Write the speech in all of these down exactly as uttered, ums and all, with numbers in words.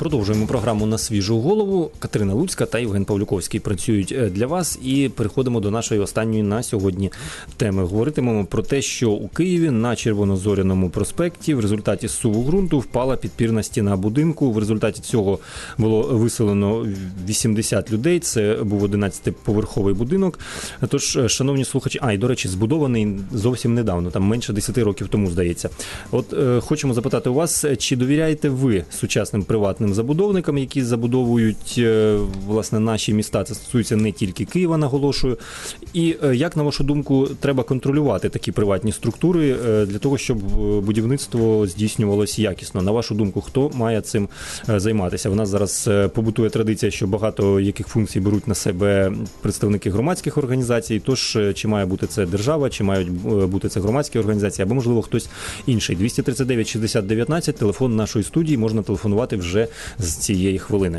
Продовжуємо програму «На свіжу голову». Катерина Луцька та Євген Павлюковський працюють для вас. І переходимо до нашої останньої на сьогодні теми. Говоритимемо про те, що у Києві на Червонозоряному проспекті в результаті зсуву ґрунту впала підпірна стіна будинку. В результаті цього було виселено вісімдесят людей. Це був одинадцятиповерховий будинок. Тож, шановні слухачі, а, і, до речі, збудований зовсім недавно, там менше десяти років тому, здається. От е, хочемо запитати у вас, чи довіряєте ви сучасним приватним забудовникам, які забудовують, е, власне, наші міста? Це стосується не тільки Києва, наголошую. І е, як, на вашу думку, треба контролювати такі приватні структури е, для того, щоб будівництво здійснювалося якісно? На вашу думку, хто має цим е, займатися? У нас зараз е, побутує традиція, що багато яких функцій беруть на себе представники громадських організацій. Тож, е, чи має бути це держава, чи мають бути це громадські організації, або, можливо, хтось інший. двісті тридцять дев'ять шістдесят дев'ятнадцять, телефон нашої студії, можна телефонувати вже з цієї хвилини.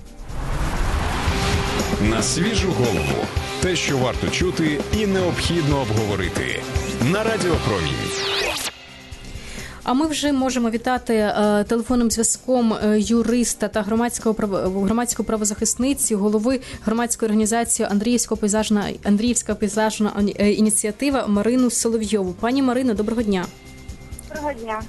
На свіжу голову. Те, що варто чути і необхідно обговорити. На Радіо Промінь. А ми вже можемо вітати е, телефонним зв'язком е, юриста та громадського громадської правозахисниці, голови громадської організації Андріївська пейзажна Андріївська пейзажна ініціатива Марину Соловйову. Пані Марино, доброго дня. Доброго дня.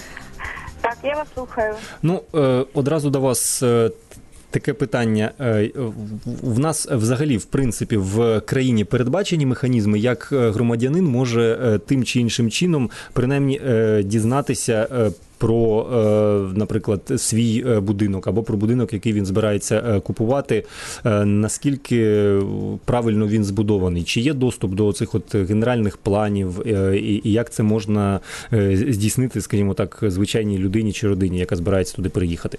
Так, я вас слухаю. Ну, е, одразу до вас е, таке питання. Е, в нас взагалі, в принципі, в країні передбачені механізми, як громадянин може е, тим чи іншим чином, принаймні, е, дізнатися е, про, наприклад, свій будинок або про будинок, який він збирається купувати, наскільки правильно він збудований? Чи є доступ до цих от генеральних планів і як це можна здійснити, скажімо так, звичайній людині чи родині, яка збирається туди переїхати?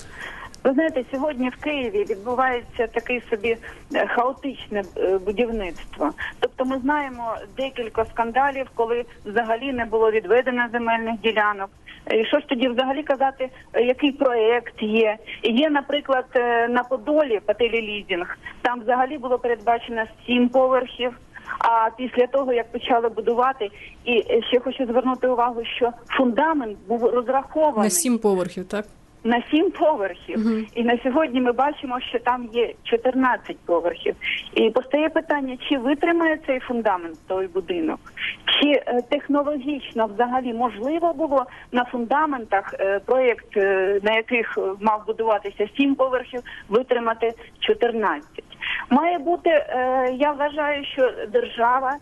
Ви знаєте, сьогодні в Києві відбувається таке собі хаотичне будівництво. Тобто ми знаємо декілька скандалів, коли взагалі не було відведено земельних ділянок. І що ж тоді взагалі казати, який проєкт є? Є, наприклад, на Подолі, Пателі Лізінг, там взагалі було передбачено сім поверхів, а після того, як почали будувати, і ще хочу звернути увагу, що фундамент був розрахований. На сім поверхів, так? На сім поверхів. Uh-huh. І на сьогодні ми бачимо, що там є чотирнадцять поверхів. І постає питання, чи витримає цей фундамент той будинок? Чи е, технологічно взагалі можливо було на фундаментах е, проєкт, е, на яких мав будуватися сім поверхів, витримати чотирнадцять? Має бути, е, я вважаю, що держава,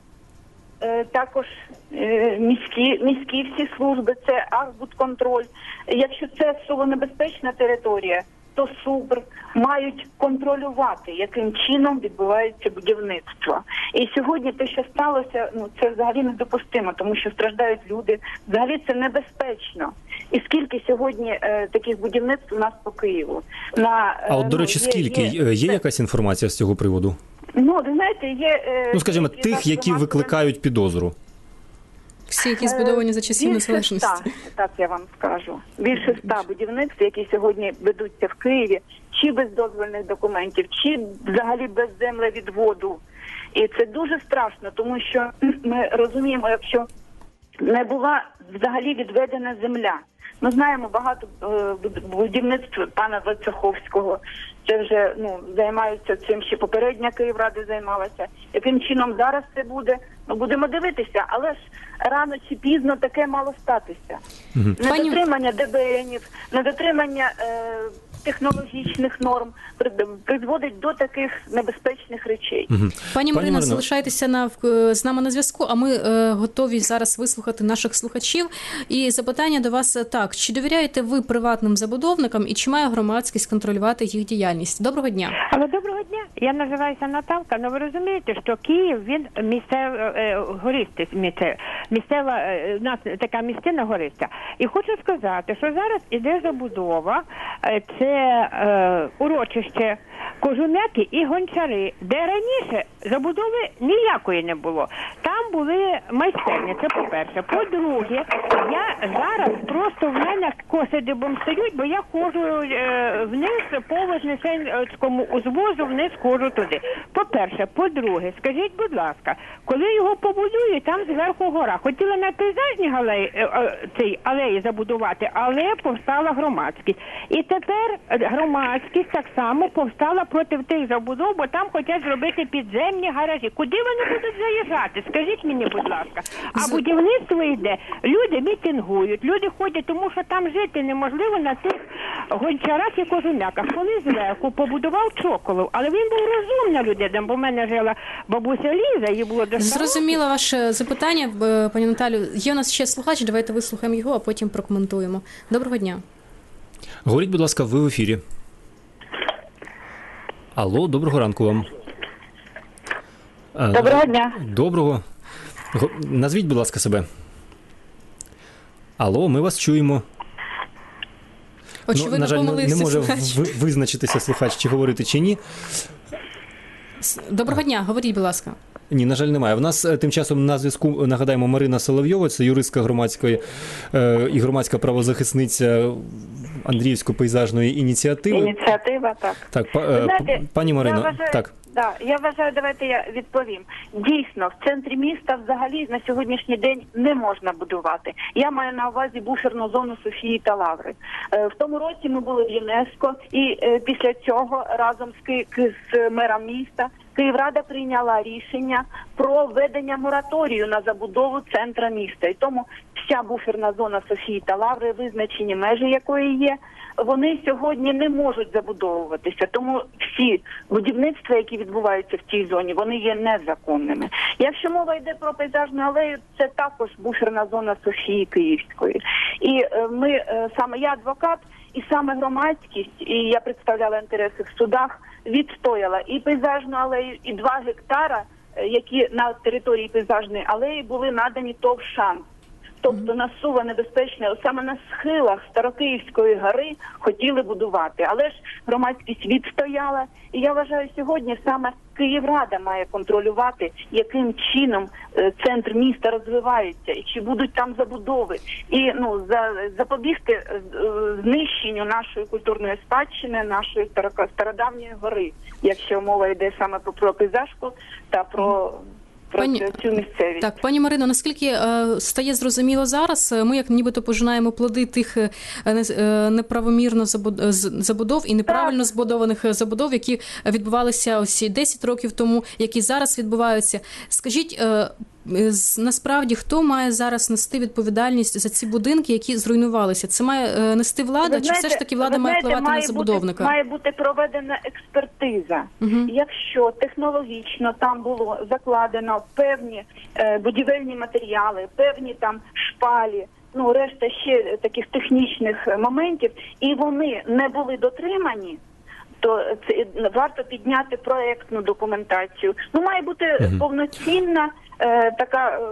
також міські, міські всі служби, це Архбудконтроль. Якщо це суворонебезпечна територія, то СУБР мають контролювати, яким чином відбувається будівництво. І сьогодні те, що сталося, ну це взагалі недопустимо, тому що страждають люди. Взагалі це небезпечно. І скільки сьогодні е, таких будівництв у нас по Києву? На, е, а от, до речі, ну, є, скільки? Є, є, є якась інформація з цього приводу? Ну, ви знаєте, є... Е, ну, скажімо, тих, які викликають підозру. Всі, які збудовані за часів незалежності. Так, я вам скажу. Більше ста будівництв, які сьогодні ведуться в Києві, чи без дозвольних документів, чи взагалі без землевідводу. І це дуже страшно, тому що ми розуміємо, якщо не була взагалі відведена земля. Ми знаємо багато е, будівництв пана Войцеховського. Це вже ну займаються цим, ще попередня Київрада займалася. Яким чином зараз це буде? Ну, будемо дивитися, але ж рано чи пізно таке мало статися. Угу. Недотримання ДБНів, недотримання е, технологічних норм призводить до таких небезпечних речей. Угу. Пані Марино, залишайтеся на, з нами на зв'язку, а ми е, готові зараз вислухати наших слухачів. І запитання до вас так, чи довіряєте ви приватним забудовникам і чи має громадськість контролювати їх діяльність? Доброго дня. Але доброго дня. Я називаюся Наталка, але ви розумієте, що Київ, він місцев, е, гористий, місцев, місцева, е, у нас така місцина гориста. І хочу сказати, що зараз іде забудова, е, це е, урочище Кожум'яки і Гончари, де раніше забудови ніякої не було. Там були майстерні, це по-перше. По-друге, я зараз просто в мене коси дибом стають, бо я ходжу е, вниз по Вознесенському узвозу, вниз ходжу туди. По-перше. По-друге, скажіть, будь ласка, коли його побудують, там зверху гора. Хотіли на пейзажній алеї, е, е, цій алеї забудувати, але повстала громадськість. І тепер громадськість так само повстала проти тих забудов, бо там хочуть зробити підземні гаражі. Куди вони будуть заїжджати? Скажіть мені, будь ласка. А будівництво йде, люди мітингують, люди ходять, тому що там жити неможливо на тих Гончарах і Кожум'яках. Коли зверху побудував Чоколов, але він був розумна людина, бо в мене жила бабуся Ліза, їй було достатньо. Зрозуміла ваше запитання, пані Наталю. Є у нас ще слухач, давайте вислухаємо його, а потім прокоментуємо. Доброго дня. Говоріть, будь ласка, ви в ефірі. Алло, доброго ранку вам. Доброго дня. Доброго. Назвіть, будь ласка, себе. Алло, ми вас чуємо. Очевидно, ну, на жаль, помилився не може слухач. визначитися слухач, чи говорити, чи ні. Доброго дня, говоріть, будь ласка. Ні, на жаль, немає. В нас тим часом на зв'язку, нагадаємо, Марина Соловйова, це юристка громадської е, і громадська правозахисниця Андріївської пейзажної ініціативи. Ініціатива, так. Так, па, е, знаєте, пані Марино, я вважаю, так. Да, я вважаю, давайте я відповім. Дійсно, в центрі міста взагалі на сьогоднішній день не можна будувати. Я маю на увазі буферну зону Софії та Лаври. Е, в тому році ми були в ЮНЕСКО, і е, після цього разом з, Ки... з мером міста Київрада прийняла рішення про введення мораторію на забудову центра міста. І тому вся буферна зона Софії та Лаври, визначені межі якої є, вони сьогодні не можуть забудовуватися. Тому всі будівництва, які відбуваються в цій зоні, вони є незаконними. Якщо мова йде про пейзажну алею, це також буферна зона Софії Київської. І е, ми, е, саме я адвокат, і саме громадськість, і я представляла інтереси в судах, відстояла і пейзажну алею, і два гектара, які на території пейзажної алеї були надані ТОВ «Шанс». Тобто на сува небезпечне, саме на схилах Старокиївської гори хотіли будувати. Але ж громадськість відстояла. І я вважаю, сьогодні саме Київрада має контролювати, яким чином е, центр міста розвивається, і чи будуть там забудови. І ну, за, запобігти е, знищенню нашої культурної спадщини, нашої старо, стародавньої гори, якщо мова йде саме про, про пейзажку та про... Пані, так, пані Марино, наскільки е, стає зрозуміло зараз, ми як нібито пожинаємо плоди тих е, е, неправомірно забудов і неправильно збудованих забудов, які відбувалися ось десять років тому, які зараз відбуваються. Скажіть, е, насправді, хто має зараз нести відповідальність за ці будинки, які зруйнувалися? Це має нести влада, знаєте, чи все ж таки влада має впливати на забудовника? Бути, має бути проведена експертиза. Угу. Якщо технологічно там було закладено певні е, будівельні матеріали, певні там шпалі, ну, решта ще таких технічних моментів, і вони не були дотримані, то це варто підняти проектну документацію. Ну, має бути угу. повноцінна е, така е,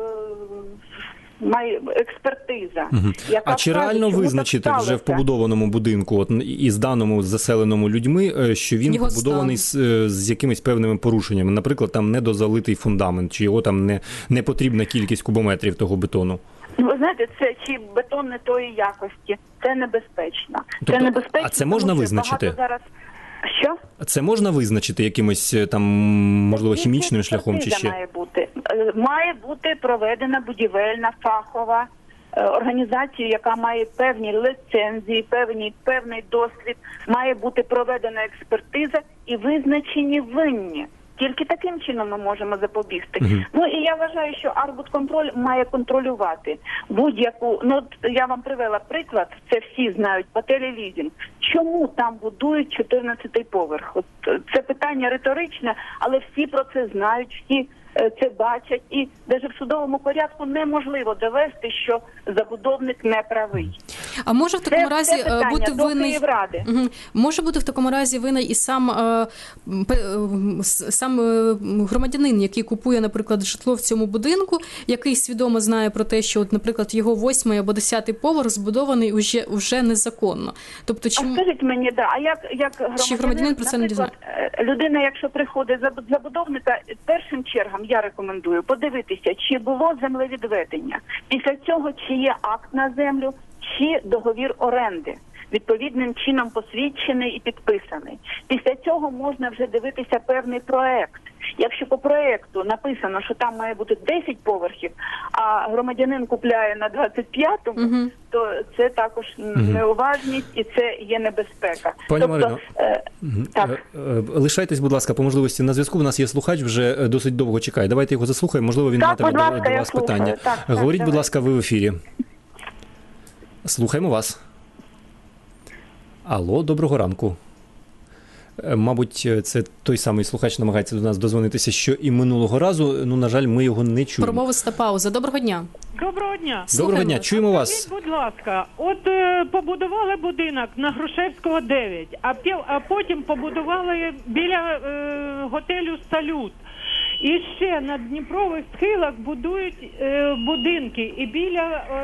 має експертиза. Угу. Яка а чи вкаже, реально визначити вже в побудованому будинку, от і зданому заселеному людьми, що він його побудований з, з якимись певними порушеннями? Наприклад, там недозалитий фундамент, чи його там не, не потрібна кількість кубометрів того бетону? Ну, ви знаєте, це чи бетон не тої якості, це небезпечно. Тобто, це небезпечно, а це можна тому, визначити? Зараз... Що? Це можна визначити якимось там, можливо, хімічним шляхом чи ще? Має бути. Має бути проведена будівельна фахова організація, яка має певні ліцензії, певні, певний досвід, має бути проведена експертиза і визначені винні. Тільки таким чином ми можемо запобігти. Uh-huh. Ну і я вважаю, що Архбудконтроль має контролювати будь-яку... Ну, от я вам привела приклад, це всі знають, по телелізінг. Чому там будують чотирнадцятий поверх? От це питання риторичне, але всі про це знають, всі це бачать. І навіть в судовому порядку неможливо довести, що забудовник не правий. А може в такому це, разі це питання бути до винний Київради. Угу. Може бути в такому разі винний і сам е, е, сам е, громадянин, який купує, наприклад, житло в цьому будинку, який свідомо знає про те, що, от, наприклад, його восьмий або десятий поверх збудований уже, вже незаконно. Тобто, чим... А скажіть мені, да, а як, як громадянин, Чи громадянин про це не наприклад, людина, якщо приходить за забудовника, першим чергам я рекомендую подивитися, чи було землевідведення. Після цього, чи є акт на землю, чи договір оренди, відповідним чином посвідчений і підписаний. Після цього можна вже дивитися певний проект. Якщо по проекту написано, що там має бути десять поверхів, а громадянин купляє на двадцять п'ятому, угу. то це також угу. неуважність і це є небезпека. Пані тобто, Марино, е, так. Е, е, лишайтесь, будь ласка, по можливості на зв'язку. У нас є слухач, вже досить довго чекає. Давайте його заслухаємо, можливо, він так, матиме до, ласка, до вас слухаю. питання. Так, Говоріть, так, будь давай. ласка, ви в ефірі. Слухаємо вас. Алло, доброго ранку. Мабуть, це той самий слухач намагається до нас дозвонитися, що і минулого разу. Ну, на жаль, ми його не чуємо. Промовиста пауза. Доброго дня. Доброго дня. Доброго дня, чуємо вас. Скажіть, будь ласка, от е, побудували будинок на Грушевського дев'ять, а, пів, а потім побудували біля е, готелю «Салют». І ще на Дніпрових схилах будують е, будинки. І біля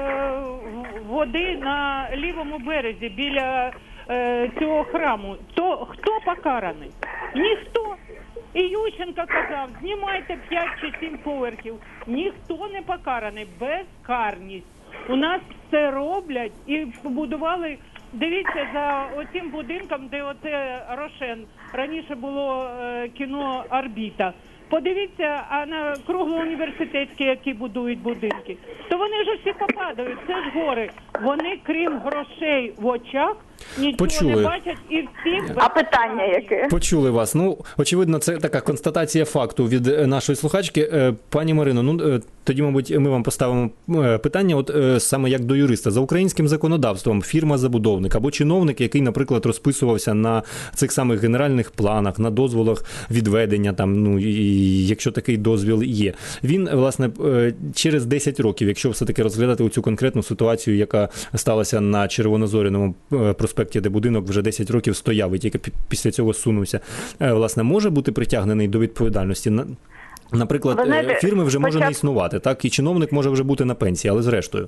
е, води на лівому березі, біля е, цього храму. То хто покараний? Ніхто. І Ющенко казав, знімайте п'ять чи сім поверхів. Ніхто не покараний. Безкарність. У нас все роблять і побудували. Дивіться за оцим будинком, де оце Рошен. Раніше було е, кіно «Орбіта». Подивіться, а на круглоуніверситетські, які будують будинки, то вони ж усі попадають, це ж гори. Вони, крім грошей в очах, нічого Почули. не бачать і всі... А питання яке? Почули вас. Ну, очевидно, це така констатація факту від нашої слухачки. Пані Марино, ну, тоді, мабуть, ми вам поставимо питання, от саме як до юриста. За українським законодавством фірма-забудовник або чиновник, який, наприклад, розписувався на цих самих генеральних планах, на дозволах відведення, там, ну, і якщо такий дозвіл є, він, власне, через десять років, якщо все-таки розглядати оцю конкретну ситуацію, яка сталася на Червонозоряному проспекті, де будинок вже десять років стояв і тільки після цього сунувся, власне, може бути притягнений до відповідальності? Наприклад, знаєте, фірми вже може спочатку... не існувати, так? І чиновник може вже бути на пенсії, але зрештою.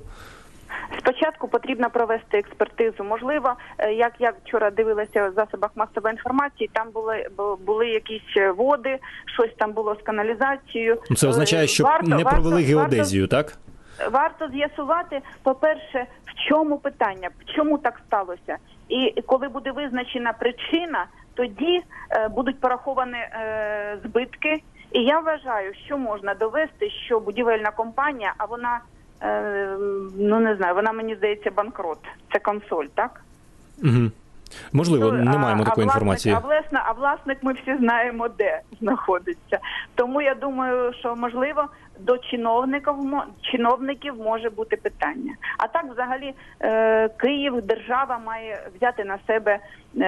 Спочатку потрібно провести експертизу. Можливо, як я вчора дивилася в засобах масової інформації, там були, були якісь води, щось там було з каналізацією. Це означає, що варто, не провели варто, геодезію, варто, так? Варто з'ясувати, по-перше, в чому питання, чому так сталося. І коли буде визначена причина, тоді е, будуть пораховані е, збитки. І я вважаю, що можна довести, що будівельна компанія, а вона, е, ну не знаю, вона, мені здається, банкрот. Це консоль, так? Угу. Можливо, ну, не маємо а, такої а інформації. А власне, а власник ми всі знаємо, де знаходиться. Тому я думаю, що, можливо, до чиновників, чиновників може бути питання. А так, взагалі, е, Київ, держава має взяти на себе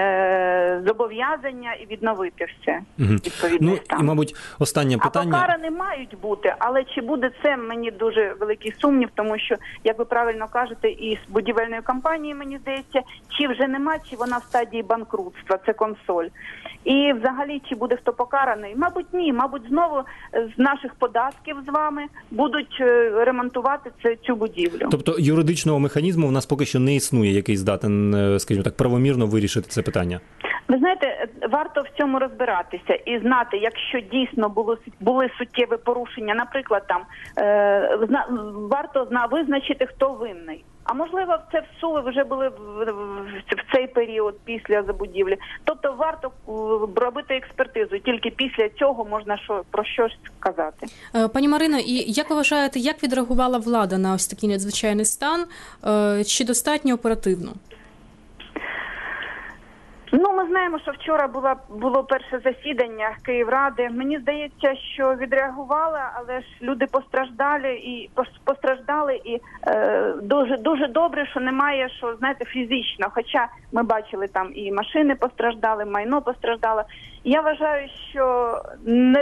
е, зобов'язання і відновити все. Угу. Відповідно, ну, і, мабуть, останнє питання... А покарані мають бути, але чи буде це, мені дуже великий сумнів, тому що, як ви правильно кажете, і з будівельної компанії, мені здається, чи вже нема, чи вона в стадії банкрутства, це консоль. І взагалі, чи буде хто покараний? Мабуть, ні. Мабуть, знову з наших податків з вами будуть ремонтувати це, цю будівлю. Тобто юридичного механізму в нас поки що не існує, який здатен, скажімо так, правомірно вирішити це питання? Ви знаєте, варто в цьому розбиратися і знати, якщо дійсно було, були суттєві порушення, наприклад, там, е, зна, варто зна, визначити, хто винний. А можливо, це в СУ вже були в, в, в цей період після забудівлі. Тобто варто робити експертизу. Тільки після цього можна що, про щось сказати. Пані Марино, і як ви вважаєте, як відреагувала влада на ось такий надзвичайний стан? Чи достатньо оперативно? Ну, ми знаємо, що вчора була, було перше засідання Київради. Мені здається, що відреагувала, але ж люди постраждали і постраждали і е, дуже дуже добре, що немає, що, знаєте, фізично. Хоча ми бачили, там і машини постраждали, майно постраждало. Я вважаю, що не,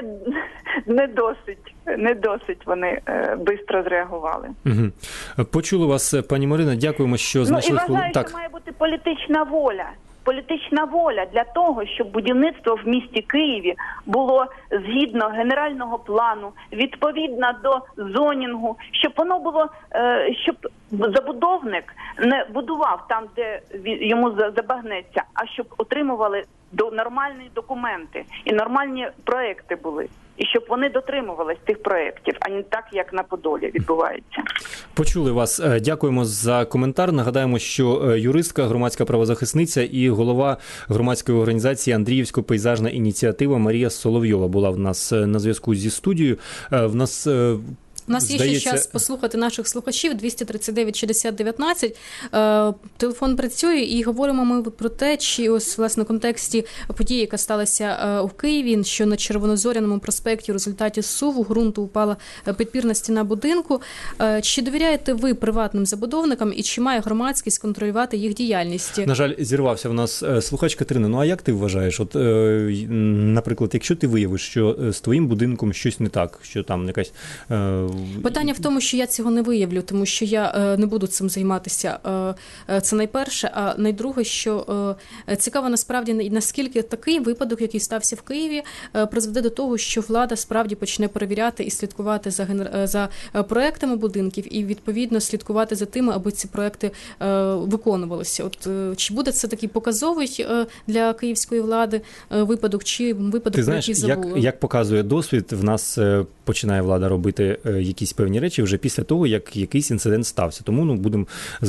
не досить, не досить вони е, швидко зреагували. Угу. Почули вас, пані Марина. Дякуємо, що знайшли... Ну і вважаю, так. що має бути політична воля. Політична воля для того, щоб будівництво в місті Києві було згідно генерального плану, відповідно до зонінгу, щоб воно було, щоб забудовник не будував там, де йому забагнеться, а щоб отримували нормальні документи і нормальні проекти були. І щоб вони дотримувались тих проєктів, а не так, як на Подолі відбувається. Почули вас. Дякуємо за коментар. Нагадаємо, що юристка, громадська правозахисниця і голова громадської організації «Андріївська пейзажна ініціатива» Марія Соловйова була в нас на зв'язку зі студією. В нас... У нас є Здається... ще час послухати наших слухачів. двісті тридцять дев'ять шістдесят дев'ятнадцять. Е, телефон працює, і говоримо ми про те, чи ось, власне, в контексті події, яка сталася е, у Києві, що на Червонозоряному проспекті в результаті зсуву ґрунту упала підпірна стіна будинку. Е, чи довіряєте ви приватним забудовникам і чи має громадськість контролювати їх діяльність? На жаль, зірвався в нас слухач. Катерина, ну а як ти вважаєш? От, е, наприклад, якщо ти виявиш, що з твоїм будинком щось не так, що там якась... Е, Питання в тому, що я цього не виявлю, тому що я е, не буду цим займатися. Е, це найперше. А найдруге, що е, цікаво насправді, наскільки такий випадок, який стався в Києві, е, призведе до того, що влада справді почне перевіряти і слідкувати за, генер... за проектами будинків і, відповідно, слідкувати за тим, аби ці проекти е, виконувалися. От е, чи буде це такий показовий е, для київської влади е, випадок, чи випадок, Ти знаєш, який забули? Як, як показує досвід, в нас е, починає влада робити е, якісь певні речі вже після того, як якийсь інцидент стався. Тому, ну, будемо,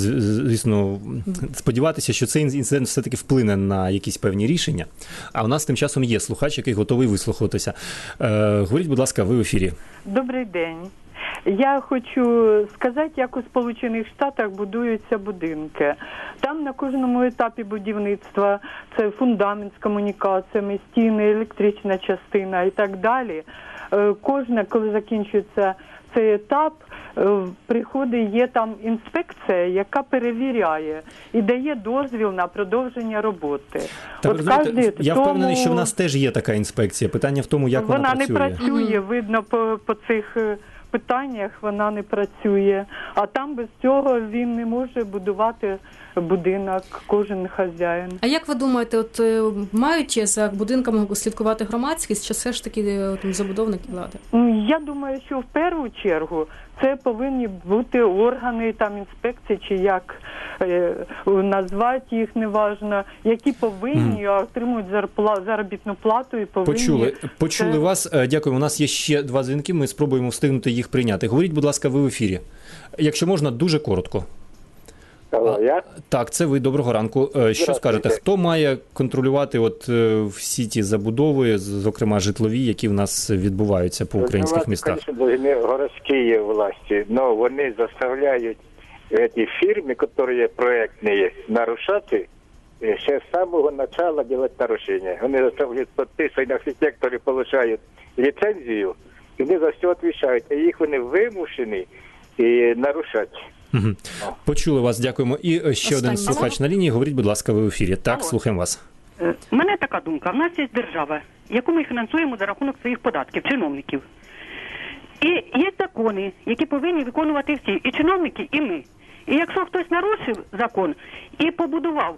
звісно, сподіватися, що цей інцидент все-таки вплине на якісь певні рішення. А у нас тим часом є слухач, який готовий вислухатися. Е, говоріть, будь ласка, ви в ефірі. Добрий день. Я хочу сказати, як у Сполучених Штатах будуються будинки. Там на кожному етапі будівництва це фундамент з комунікаціями, стіни, електрична частина і так далі. Кожна, коли закінчується цей етап, приходить, є там інспекція, яка перевіряє і дає дозвіл на продовження роботи. Так, От знаєте, кожен, я тому... впевнений, що в нас теж є така інспекція. Питання в тому, як вона, вона працює. Вона не працює, видно по, по цих питаннях вона не працює. А там без цього він не може будувати будинок, кожен хазяїн. А як ви думаєте, от мають за будинками слідкувати громадськість, чи все ж таки там, забудовники влади? Я думаю, що в першу чергу це повинні бути органи там інспекції, чи як е, назвати їх, неважно, які повинні mm. отримують зарпла, заробітну плату і повинні... Почули, Почули це... вас. Дякую. У нас є ще два дзвінки, ми спробуємо встигнути їх прийняти. Говоріть, будь ласка, ви в ефірі. Якщо можна, дуже коротко. Алло, я? Так, це ви. Доброго ранку. Що скажете, хто має контролювати от всі ті забудови, зокрема житлові, які в нас відбуваються по українських містах? Звісно, должны городські власті, але вони заставляють ці фірми, які проєктні, нарушати, ще з самого початку робити нарушення. Вони заставляють підписувати, архітектори отримують ліцензію, і вони за все відповідають, а їх вони вимушені і нарушати. Угу. Почули вас, дякуємо. І ще Останній. один слухач на лінії. Говоріть, будь ласка, ви в ефірі. Так, Алло. Слухаємо вас. У мене така думка. У нас є держава, яку ми фінансуємо за рахунок своїх податків, чиновників. І є закони, які повинні виконувати всі. І чиновники, і ми. І якщо хтось нарушив закон і побудував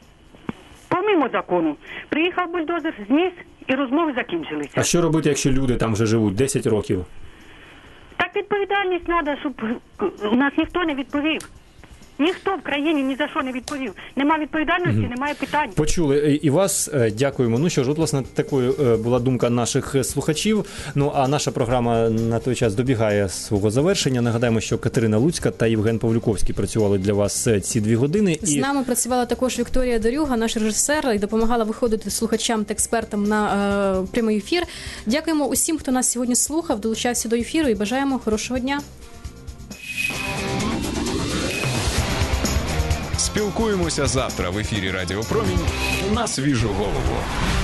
помимо закону, приїхав бульдозер, зніс і розмови закінчилися. А що робити, якщо люди там вже живуть десять років? Так відповідальність треба, щоб у нас ніхто не відповів. Ніхто в країні ні за що не відповів. Нема відповідальності, угу. Немає питань. Почули і вас. Дякуємо. Ну що ж, от, власне, такою була думка наших слухачів. Ну, а наша програма на той час добігає свого завершення. Нагадаємо, що Катерина Луцька та Євген Павлюковський працювали для вас ці дві години. З і... нами працювала також Вікторія Дорюга, наш режисер, і допомагала виходити слухачам та експертам на е, прямий ефір. Дякуємо усім, хто нас сьогодні слухав, долучався до ефіру і бажаємо хорошого дня. Спілкуємося завтра в ефірі Радіо Промінь на свіжу голову.